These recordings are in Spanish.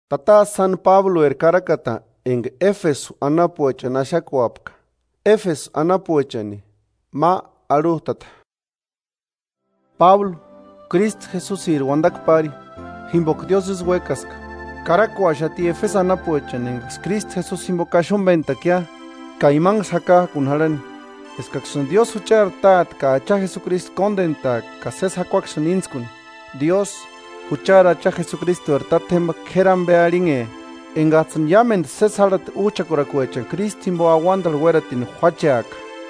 Tata San Pablo Caracata en Éfeso anapuecha nashakuapka. Éfeso anapuechani ma arutata. Pablo, Cristo Jesús irwandak pari, himbok dioses huecaska. Caracuashati Éfeso anapuechan en Cristo Jesús invocashon ventakia, caimán saca kunharani. Escaxon Dios huchar tat, cacha Jesucristo condenta, cases hacuaxon inskun. Dios huchar acha Jesucristo ertatem keran bearinge. Engatsan yamen sesarat uchakuracuechan Cristo imbo aguandal hueratin huachac.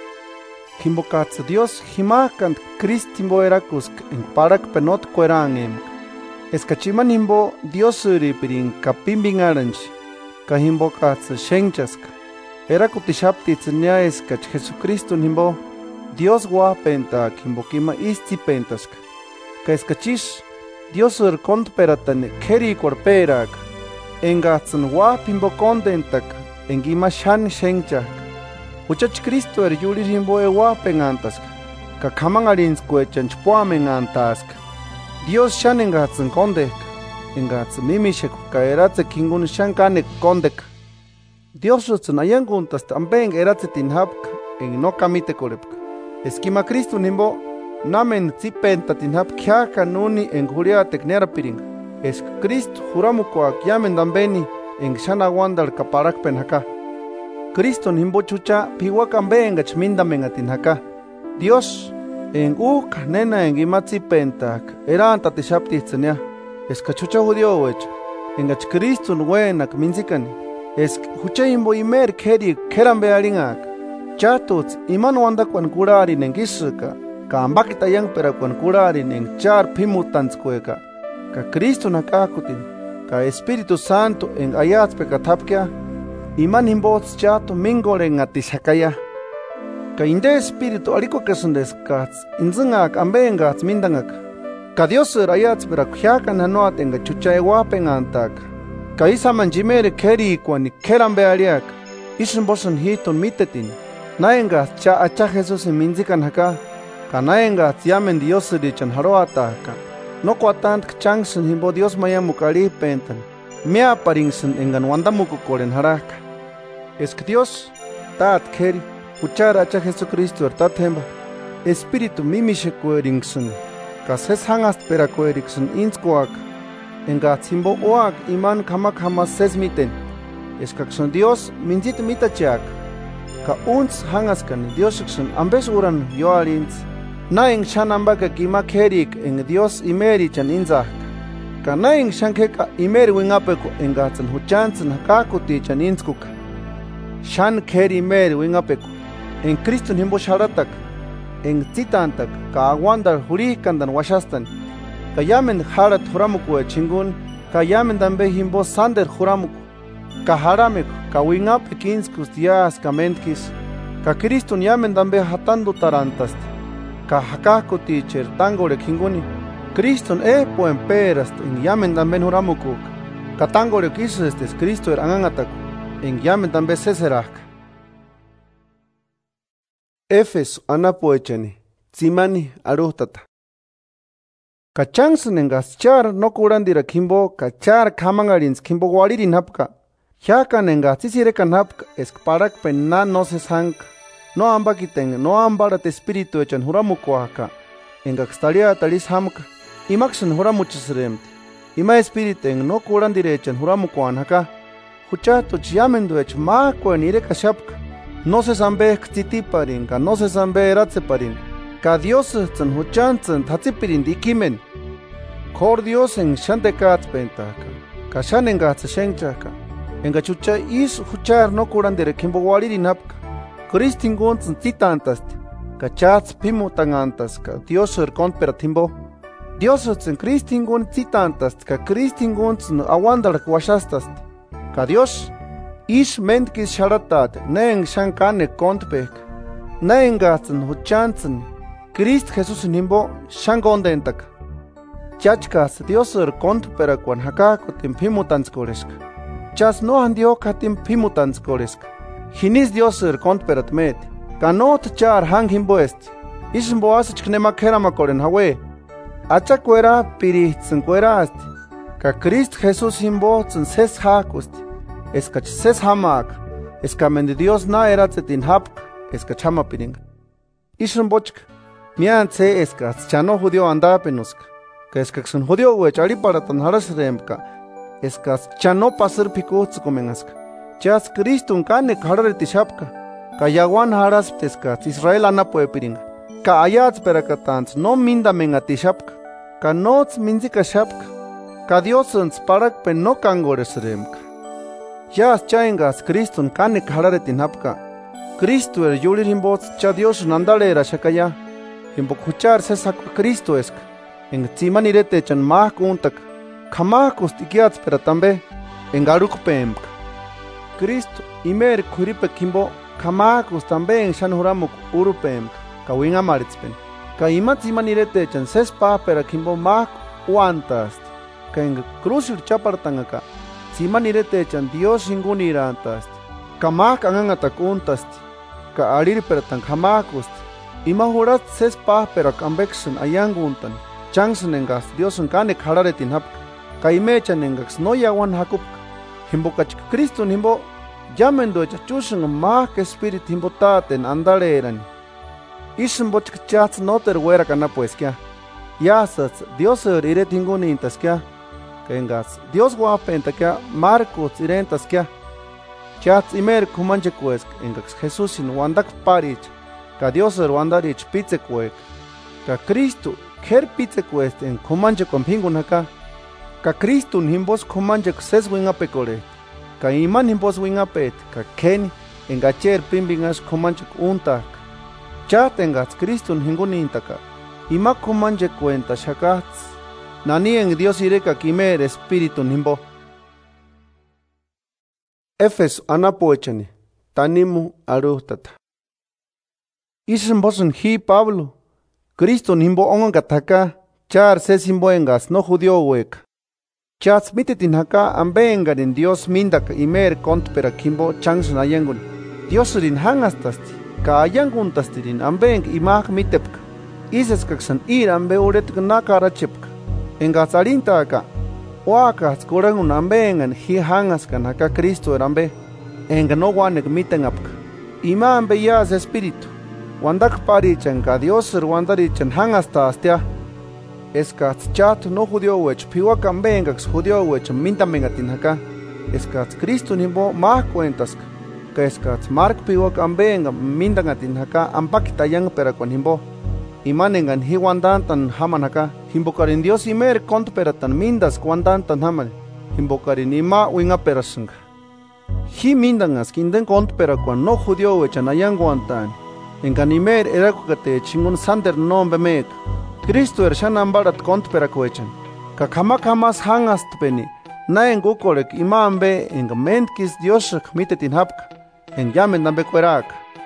Himbocats Dios himakant Cristo imbo eracusk en parak penot cuerangem. Escachiman imbo Dios uripirin capimbing aranch. Cahimbocats shenchask. Eracutishapti tzenia escach Jesucristo imbo Dios guapenta kimbokima isti pentask. Ka escachish Dios urcont peratan keri corperac. Engatsan wapimbo condentak engima shan shenchak. Uchach Cristo yuli rimbo wapengantask. Ka kamangarins cuechan chpuamengantask. Dios shan engatsan condek. Engatsan mimishek ka eratze kingun shan kanek condek. Dios rutsan ayanguntas tambeng eratze tinhapk en no kamite korepka. Esquima Cristo nimbo namen zipenta tinhap kya kanuni en juria teknera piring. Es Cristo juramuko yamen dambeni en shana wandal kaparak penhaka. Cristo nimbo chucha piwakan benga chmindamen atinhaka. Dios en nena en imatzi pentak eran tatishapti tzenia. Es cachucha judío wech. En gach Cristo nuenak minzikani. Es hucha imbo imer keri keran bearingak. Chatuts iman wandakwan kurari nengishka. Ka ambakita yang perakwan kurari neng char pimutanzkueka. Ka Cristo nakakutin, ka Espíritu Santo en ayats pekatapkia, iman imbots chato mingole ngatishakaya. Ka inde Espíritu aliko kesundeskats, inzungak ambengats mindangak. Ka Dios ayats perakuyakan hanoat enga chuchaewapengantak. Ka isa manjimere keri kwani keran beariak, ishin bosan hiton mitetin. Naengas cha acha Jesús minzikan haka, ka naengas yamen Dios dichan haroataka. No cuatant kchangsen himbo Dios maya mukari pentan. Mea paringsen engan wandamuku koren haraka. Es que Dios tat keri uchara acha Jesucristo ertat hemba. Espíritu mimishe kueringsen. Kases hangast pera kueriksen inskuak. Engat himbo oak iman kamak hamas sesmiten. Es que Dios minzit mitachak. Ka uns hangaskan Dios ambes uran yoalins. Naing shanambaka kima kerik en Dios imeri chan inzak. Ka naing shankeka imeri wingapeko engatsan huchansan hakakuti chan inskuka. Shan keri imeri wingapeko. En Cristo himbo sharatak. En zitantak ka aguandar hurikandan washastan. Ka yamen harat huramuku chingun. Ka yamen dambe himbo sander huramuku. Ka harameko ka wingapek inskus dias ka mentkis. Ka Cristo yamen dambe hatando tarantast. Ka hakakuti cher tangore kinguni. Kriston puen perast en yamen damben huramukuk. Ka tangore kisestes Cristo anganataku. En yamen dambe seserak. Éfeso anapoechani. Tsimani arutata. Ka chansen engas char no kurandira kimbo. Ka char kamangarins kimbo walirin hapka. Yakan engas tsisirekan hapka. Esparak penna no se sanka. No ambakiten, no ambarat espíritu echan huramukuaka. En gaxtaria talis hamka. Imaxen huramuchisremte. Ima espíriten no kuran direchan huramukuan haka. Huchato chiamendo ech makuen ireka shapka. No se zambe ktitiparin, ka no se zambe eratseparin. Ka Dios tzan huchantzan tatzipirin dikimen. Kor Dios en shantekats pentaka. Ka shanengats shenchaka. En gachucha is huchar no kuran direkimbo walirin hapka. Kristin guntzen titantast, ka chats pimutangantas, ka Dios erconperatimbo. Dios en Kristin gun titantast, ka Kristin guntzen awandar kwashastast. Ka Dios ish mentkis sharatat, neng shankane kontpek. Neng gatsen huchantzen, Christ Jesús nimbo shangondentak. Chachkas Dios erconperakwan hakakutim pimutanskoresk. Chas no handio katim pimutanskoresk. Hinis Dios ercontperat met. Kanot char hang himboest. Ishimbo asich knema kerama koren hawe. Acha cuera piritzen cuera asti. Ka Cristo Jesús imbotzen ses hakusti, eskach ses hamak, eskamende Dios na eratzetin hapk, eskach hamapiring. Ishun bochk, mian se eskach chano judío andapenusk, ka eskachun judío wech aliparatan harasremka, eskach chano pasir pikutz comenask. Chas Cristo kane kharareti shapka, ka yawan haras eskach Israel anapuepiring, ka ayats perakatans no minda mengati shapka, ka nots minzika shapka. Ka Dios ens parak pen no kangores remka. Yas chaingas Cristo kane khararetin hapka. Cristo yulir himbots cha Dios nandalera shakaya. Himbok huchar se sakwa Cristo esk. En tsimanirete chan mah kuntak. Khamakos tikiats pero tambe en garuk pemka. Cristo imer khuripe kimbo khamakos tambe en shanhuramuk urupemka. Ka winga maritspen. Ka ima tsimanirete chan ses pa pero kimbo mah uantast. Ka en cruzir chapartangaka, simanirete chan Dios ingunirantast, ka mak angangatakuntast, ka arir pertang hamakust, imahurat ses pah perak ambeksen ayanguntan, changsen engas Dios kane khararetin hapka, ka imechan engas no yawan hakupka, himbokach Cristo himbo, yamendo chachushan mak spirit himbotaten andalerani. Ishin bochk chats noter wera kana pues kya, yasats Dios iret ingunintas kya, Engas, Dios guapenta que Marcos irentas que chats imer kumanche kuesk engas Jesús in wandak parich ka Dios wandarich pitze kuek ka Cristo ker pitze kuest en kumanche kompingun haka ka Cristo himbos kumanche ses winga pekore ka iman himbos winga pet ka ken engacher pimbingas kumanche untak chat engas Cristo hingunintaka ima kumanche cuenta shakats Nani en Dios ireka kimer espíritu nimbo. Efes anapoechani, tanimu arutata. Isen bosen hi Pablo, Cristo nimbo ongan kataka, char se simbo engas no judío wek. Chats mitetin haka ambengan en Dios mindak imer kont pera kimbo changsun ayangun. Dios rin hangastasti, ka ayanguntasti rin ambeng imag mitepka. Ises kaksan ir ambe uret nakara chepka. Engas arinta acá, oakas kurangun ambengan hi hangas kan acá Cristo erambe, enga no wanek miten apka. Ima ambe yas espíritu, wandak parichan ka Dios wandarichan hangas tastia. Eskas chat no judío wech piwak ambengax judío wech mintamengatin acá. Eskas Cristo nimbo mah cuentas, ka eskas mark piwak ambenga mindangatin acá ampakitayang perakwan himbo. Imanengan hi wandantan haman haka, himbokarin Dios imer kont peratan mindas wandantan haman, himbokarin ima winga perasanga. Hi mindangas kinden kont perakwan no judío wechan ayang wantan, engan imer erakukate chingun sander nombe mek. Cristo shan ambarat kont perakwechan, ka kamas hangas tpeni, na engukorek ima ambe engamentkis Dioshak mitetin hapka, en yamen nambe kwerak.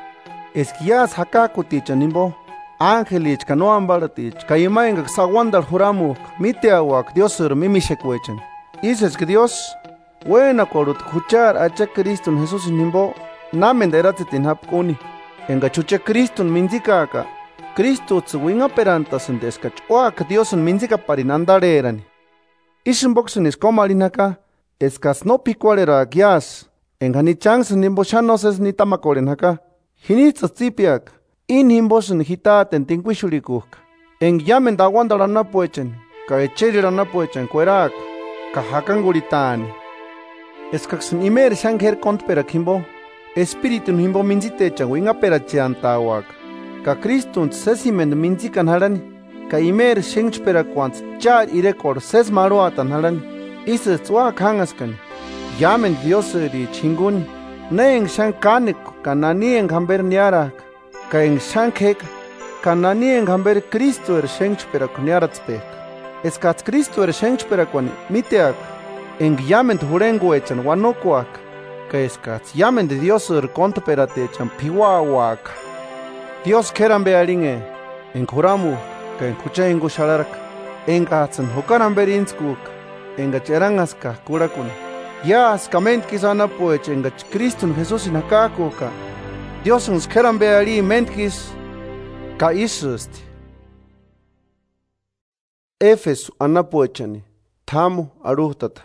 Eskias haka kutichan nimbo, Angelich ka no ambaratich ka imaengak sawandal juramuk miteawak Diosur mimishekuechan. Ises que Dios buena korut kuchar acha Cristo Jesús nimbo namen deratzetin hapkuni. Enga chuche Cristo minzika ka Cristo tsuwinga perantas endeskach oak Diosun minzika parinandarerani. Ishin boxen is komalinaka eskas no picualera gias. Enga ni chans nimbo shanoses ni tamakoren haka. Hinitza tzipiak. In himbosen hitaten tinquishurikuk. En yamen da wandarana poechen, ka echerirana poechen kuerak, ka hakanguritani. Eskaxen imer shanger kont pera kimbo, espíritu himbo minzitecha winga pera chiantawak. Ka Cristo sesimen minzikan harani, ka imer shench pera kwants char irekor ses maruatan harani, ises tzwak hangaskan. Yamen Dioseri chinguni, neeng shankanik kanani en hamber niarak. Ka en shankek kanani en hamber Cristo shench pera kuniaratzpek. Eskats Cristo shench pera kwani miteak en yamen hurenguechan wanokuak. Ka eskats yamen de Dios kont pera techan piwawak. Dios keran bearinge en kuramu ka en kuchaingu shalarak. En gatsan hukaran berinskuk en gacherangaska kurakun. Ya skament kisana poech en gach Cristo Jesús inakakuka. Dios nos keran beari mentkis ka isust. Efeso anapoechani. Thamu aruhtata.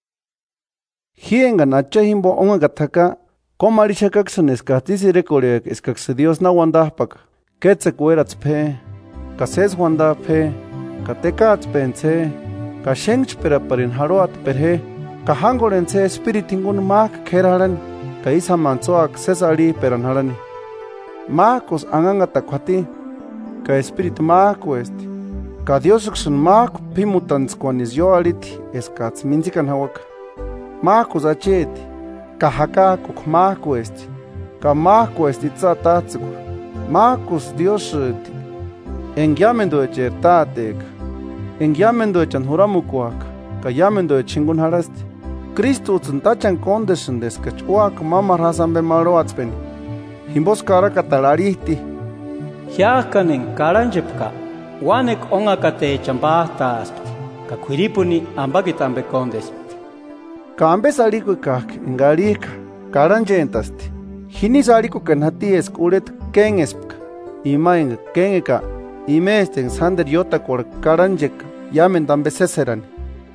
Hiengan achahimbo ongagataka, komarishakaksan eskatisirekoreak eskakse Dios na wandahpaka. Ketsek weratsphe, kases wandaphe, katekatspense, kashenchpera parin haroat perhe, kahangorense espiritingun mak kherharan, kaisa mansoak sesari peranharani. Makos angangatakwati, ka espiritu mako este. Ka Diosuksun mako pimutans kwanis yo aliti eskats minzikan hawak. Makos acheti, ka hakakuk mako este. Ka mako este tzatatsuk. Makos Dios engyamendo echertatek. Engyamendo echan huramukuak. Ka yamendo echingun harasti. Cristo tsuntachan kondeshin deskach uak mama rasambe maroatspeni. Himbos kara katalarihti. Hiakanen karanjepka. Wanek ongakate chambahta aspti. Kakwiripuni ambakitambe kondespti. Kambe saliku kak ingarika karanjentasti. Hini saliku kenhati eskuret ken espka. Ima en keneka. Imesten sander yota kor karanjeka. Yamen dambe seserani.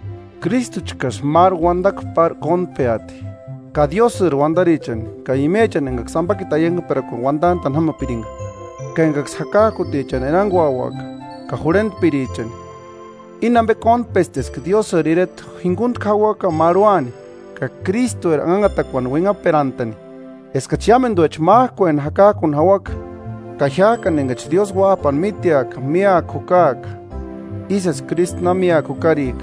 Cristo chikas mar wandak par konpeati. Ka Diosur wandarichan. Ka imechan engak sambakita yenga pero con wandan tan hama piringa. Ka engak sakakutichan enanguawak. Ka jurent pirichan. Inambe konpestes que Diosur iret hingunt kawaka maruani. Ka Cristo angatakwan winga perantani. Eskachiamen duech mahko en hakakun hawak. Ka hiakan engach Dios wapan mitiak miak hukak. Ises Christ na miak hukarik.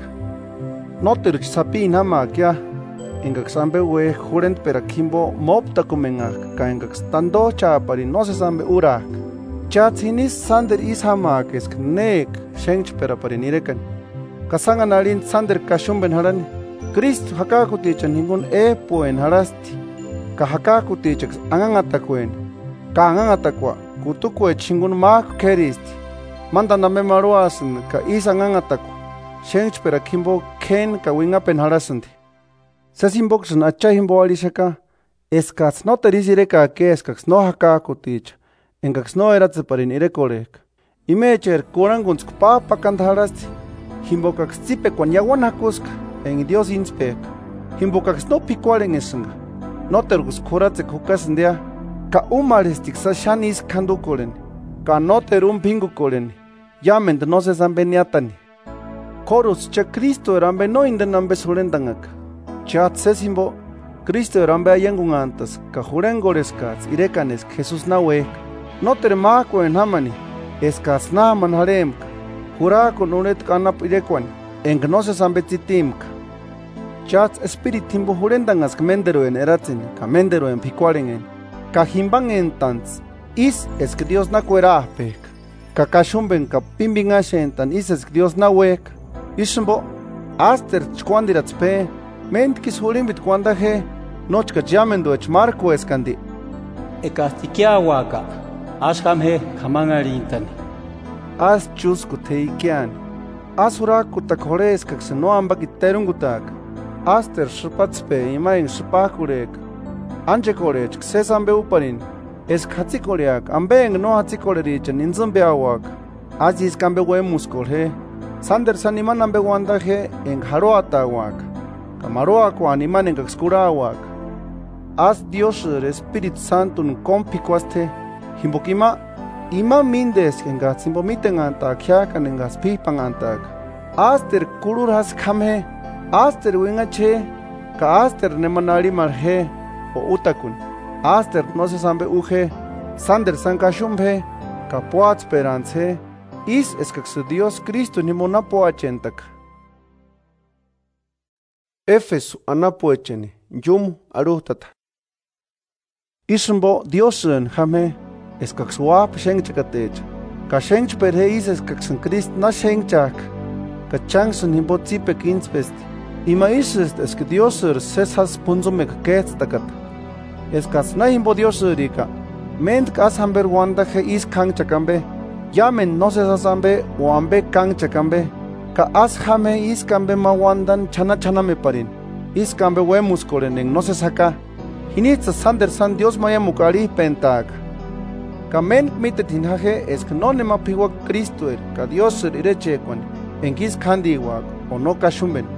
Noterch sapin hama kya. Engak sambe we jurent perakimbo mopta kumengak. Ka engak stando chapari no se sambe urak. Chatsinis sander ishamak esk nek shench peraparin irekan. Kasangan alin sander kashumben harani. Cristo hakakutichan ningun poen harasti. Ka hakakutichak angangatakuen. Ka angangatakwa kutukwe chingun mak keristi. Manda name maruasin ka is angangatakwa. Shench perakimbo ken ka wingapen harasandi. Sasimboksan achahimbo alishaka. Eskats no terisireka ke eskaks no hakakutich. Engaks no eratse parin irekorek. Imecher kurangunsk papa kantarasti. Himbokaks zipe kwan yawan hakuska. En Dios inspek. Himbokaks no pikuaren esenga. No tergus kuratse kukasendia. Ka umaristik sa shanis kandukoren. Ka no terum pingukoren. Yamen no se zambeniatani. Korus cha Cristo erambe no indenambe surendangak. Chat sesimbo. Cristo erambe ayangungantas. Ka jurengoreskats irekanes Jesus nawek. No termako en hamani, eskas naman haremka, jurako nunet kanap irekwan, en no se sambetitimka. Chats espiritimbo jurendangas mendero en eratzen, ka mendero en pikuaren ka himban en tans, is es que Dios na kuerapek, ka kashumben ka pimbin ashentan is es que Dios na wek, ishmbo, aster chkwandiratspe, mentkis julimbit kwandaje, nochka jamendo ech marco eskandi. Ekastikiawaka. Ashamhe kamangarintani. As chusku teikian. Asuraku takhores kakse no ambaki terungutak. Aster shpatspe imain shpakurek. Anje korech sesambe uparin. Es khatsikoreak ambeng no hatsikorerich ninzambe awak. Azis kambe wemuskolhe. Sander saniman ambe wandaje en haroatawak. Kamaroak animan en kakskurawak. As Dios Espíritu Santo un compikuaste. Himbokima ima mindes enga simbomiten anta kyakan enga spipang antak. Aster kulur has kame, aster wingache, ka aster nemanari marhe o utakun. Aster no se sambe uje, sander sankashumbe, ka poat esperance, is eskakse Dios Cristo ni monapo achentak. Efesu anapo echene, yum aruhtata. Ismbo Diosen jame, eskaksuap shengchakatech. Ka shengch perheis eskaksan Christ na shengchak. Ka changsun himbo tzipek inspest. Ima isest esk Dioser sesas punzumek ketstakat. Eskas na himbo Dioserika. Ment kas hamber wandaje is kangchakambe. Yamen no sesasambe o ambe kangchakambe. Ka as jame is kambe ma wandan chana chana me parin. Is kambe wemus koreneng no se saka. Hinitza sander san Dios maya mukari pentak. Kamen mitet hinhaje es que no nema piwak Cristo ka Dios ireche kwan. En kis kandi wak o no kashumben.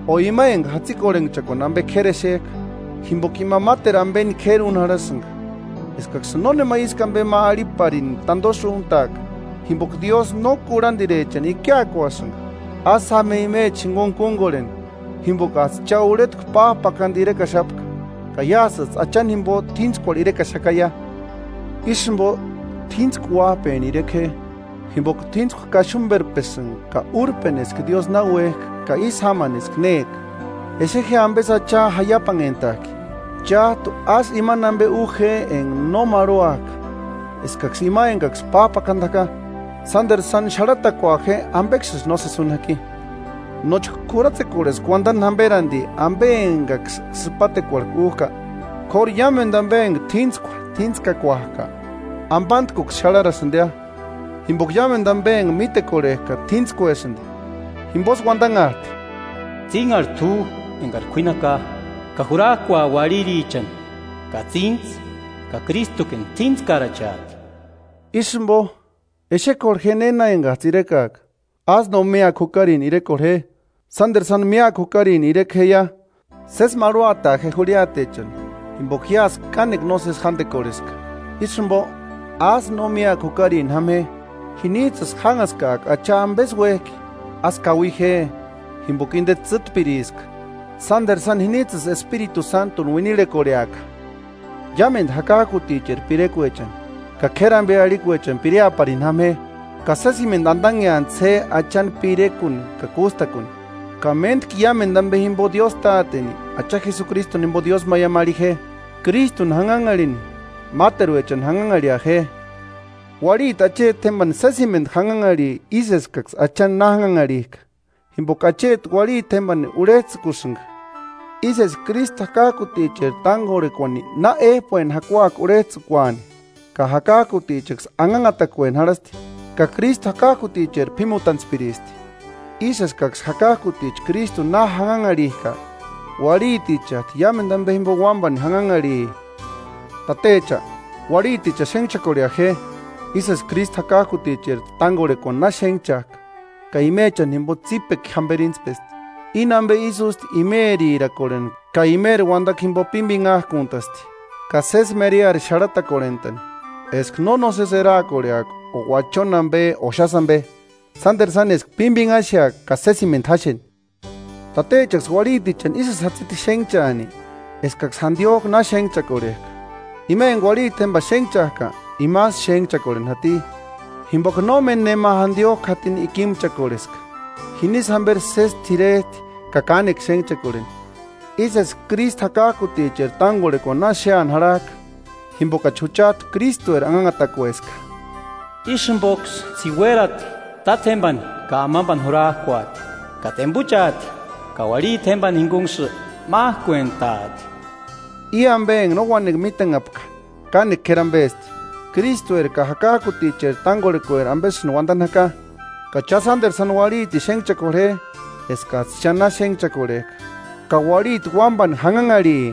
Oimaeng hatzikoren chakon ambe kereshek. Himbokima mater amben kerun harasang. Eskaksanone maíz cambe maariparin tandoshuntak. Himbok Dios no curan derecha ni kya kuasang. Asame ime chingon kungoren. Himbok as chauret pa pakandire kashapka. Kayasas achan himbo tinskol ire kashakaya. Ishimbo tinskwa pen ireke. Himbok tinsk kashumber pesang ka urpenes que Dios na wek ka ishamanes knek. Ese que ambes acha hayapan entaki. Ya tu as imanambe uje en no maroak. Eskaxima en gax papa kandaka. Sander san sharata kwaje ambexes no se sunaki. Noch kuratse kures cuandan hamberandi ambe en gax spate kwarkuka. Kor yamen dambe en tinska kwaka. Ambant kuk shalara sandea. Himbok yamen dambe en mite koreka tinsko esende. Himbos guandangat. Zingar tu engar kuinaka. Kahurakwa waririchan, ka tins, ka Cristo ken tins karachat. Ishimbo, eshe korgenena en gatirekak. As no mea kukarin irekorhe. Sander san mea kukarin irekheya. Ses maruata jehuriatechan. Imbokias kanek noses hande koreska. Ishimbo, as no mea kukarin hame. Hinitzas hangaskak achambes weki. As kawije. Imbokinde tzitpiriska. Sander san hinitzas Espíritu Santo winile koreaka. Yamen hakaku teacher pirekuechan. Kakeran bearikuechan pirea parinhame. Kasasimen dandangean se achan pirekun kakustakun. Kament kiyamen dambe himbo Dios taateni. Acha Jesucristo nimbo Dios mayamarije. Cristo hangangarini. Materuechan hangangariaje. Warit ache temban sasimen hangangari iseskaks achan nahangangarik. Himbokachet wari temban uretzkusung. Ises Cristo hakaku teacher tangore kwani na puen hakuak uretzkwani. Ka hakaku teachers angangatakwen harasti. Ka Cristo hakaku teacher pimutan spiristi. Ises kaks hakaku teach Cristo na hangangarika. Wari teacher yamen dambe himbo wamban hangangari. Tatecha wari teacher shencha koreaje. Ises Cristo hakaku teacher tangore kon na shenchak. Ka imechan himbo tzipek hambelinspest. Inambe isust imeri irakoren. Ka imer wandak himbo pimbingah kuntasti. Ka ses meriar sharata korentan. Esk no nos será koreak o guachonambe o shasambe. Sander sanes pimbingasha ka sesiment hashen. Tatechaks waritichan isas hatziti shengchani. Eskak sandiok na shengcha korek. Imen waritemba shengchaka. Imas shengcha koren hati. Himbok nomen nema handiok hatin ikim chakoresk. Hinis hamber ses tiret kakanek sheng chakoren. Isas Christ hakaku teacher tangore ko na shean harak. Himboka chuchat Cristo angangatakueska. Ishimbox siwerat tatemban ka amamban hurakwat. Ka tembuchat ka wari temban hingungs ma cuentat. Iambeng no wanek mitengapka. Kanek kerambest. Cristo ka hakaku teacher tangore ko ambes no wandan haka. Ka chasander sanwari ti shengchakore eska chana shengchakore. Ka wari wamban hangangari.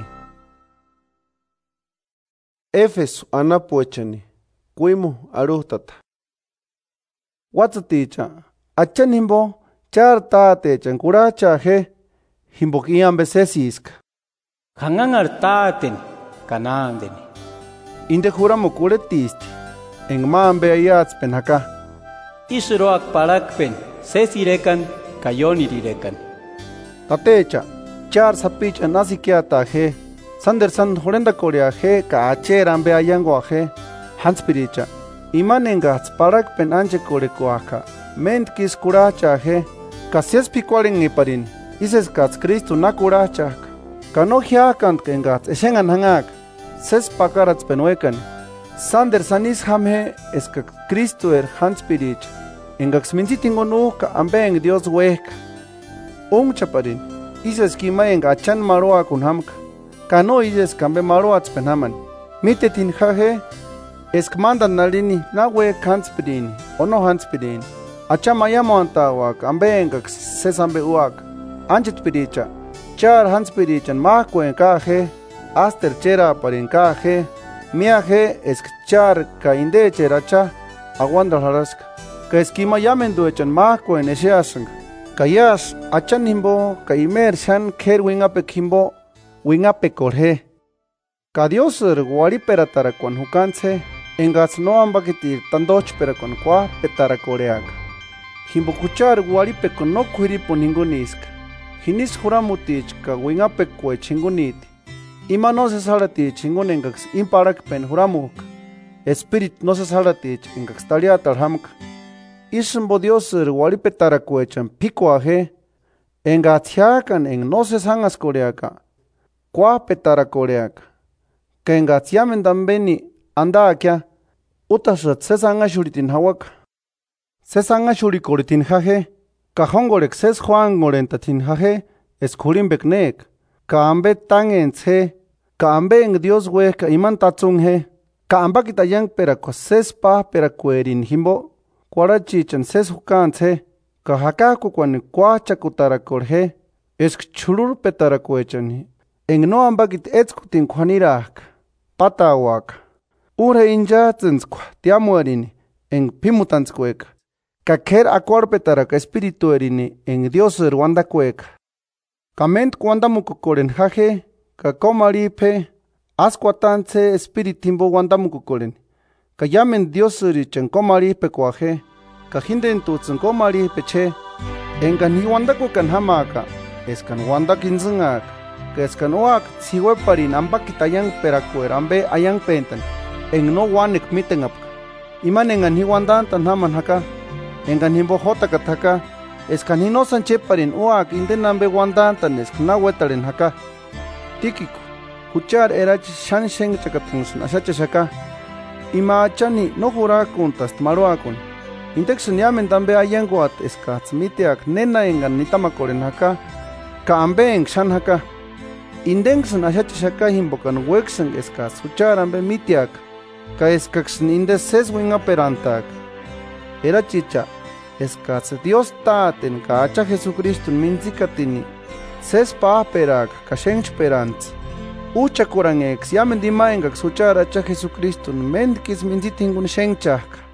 Efeso anapuechani. Kuimu aruhtata. Watsaticha. Achan himbo char taatechan kuracha he. Himbok iambe sesiska. Hangangar taaten kanandeni. Inde juramo kuretisti. En maambe ayatspen haka. Isroak parakpen sesirekan kayonirirekan. Tatecha. Char sapicha nasikiata he. Sander san horenda korea he ka acher ambe ayango he. Hanspiricha. Imanengats parakpen anche korekoaka. Ment kis kuracha he. Kasias pikuaren iparin. Ises kats Cristo na kurachak. Kano hiakant kengats eshengan hangak. Ses pakarats penuekan. Sander sanis hamhe eska Cristo hanspirich. Engax minzitingonu ka ambeng Dios wek. Chaparin. Ises kima enga achan maroa kun hamka. Kano ises kambe maroats penhaman. Mitetin hahe. Eskmandan nalini na wek hanspirini. Ono hanspirini. Achama yamantawak ambengax sesambe uak. Anchit piricha. Char hanspirichan mahkuen kahe. Aster chera parin kahe. Miaje eskchar ka inde cheracha. Aguandal haraska. Ka eskima yamenduechan mahkuen esheasang. Kayas achan himbo kaimer shan ker wingape kimbo wingape korhe. Ka Dios wari peratara kwan hukanse engats no ambakitir tandoch pera kwan kwa petara koreaga. Himbo kuchar wari peko no kuiripo ninguniska. Hinis huramutich ka wingape kwe chinguniti. Ima no se salatich chingunengax imparak pen huramuk. Spirit no se salatich engax taliatal hamka. Ismbo Dios wari petara kwechan piko aje. Engatsiakan en no se sangas koreaka. Kwa petara koreaka. Que engatsiamen dambeni anda akya. Utashat se sanga shuritin hawaka. Se sanga shurikoritin haje. Kahongorek ses Juan gorentatin haje. Eskurin beknek. Ka ambe tangen tse. Ka ambe en Dios we ka iman tatsung he. Ka amba kitayang pera ko ses pa pera kwerin himbo. Kwarachi ses hukan tse. Ka hakaku kwan kwa chakutara korhe. Esk chulur petara kwechani. En no amba kit etskutin kwanirak. Patawak. Ure inja tsinskwa tiamuarini. En pimutanskweka. Ka ker akwar ka espiritu erini en Dios wanda kweka. Kament kwanda mukukoren haje. Ka komaripe. Askwatance espiritimbo wanda mukukoren. Ka yamen Dios richen komaripe kwaje. Ka hinden tutsen komaripe che. Engan hi wanda kukan hamaka. Eskan wanda kinzungak. Ka eskan oak siwe parin ambakitayang perakuer ambe ayang pentan. En no wanek mitengapka. Iman engan hi wandan tan haman haka. Engan himbo hota kataka. Eskan hi no sanche parin oak inden ambe wandan tan eskna wetaren haka. Tikiko. Huchar erach shan sheng chakatunsun asacha shaka. Ima achani no hurakun tast maruakun. Indexun yamen tambe ayanguat eskats mitiak nena engan nitamakoren haka. Ka ambe eng shan haka. Indexun asacha shaka himbokan wexen eskas huchar ambe mitiak. Ka eskaxn indes ses winga perantak. Era chicha. Eskas Dios taten ka acha Jesucristo minzikatini. Ses pa perak ka shench perants. Ucha kurangex yamen dimaengak suchar acha Jesucristo mendkis minzitingun shenchak.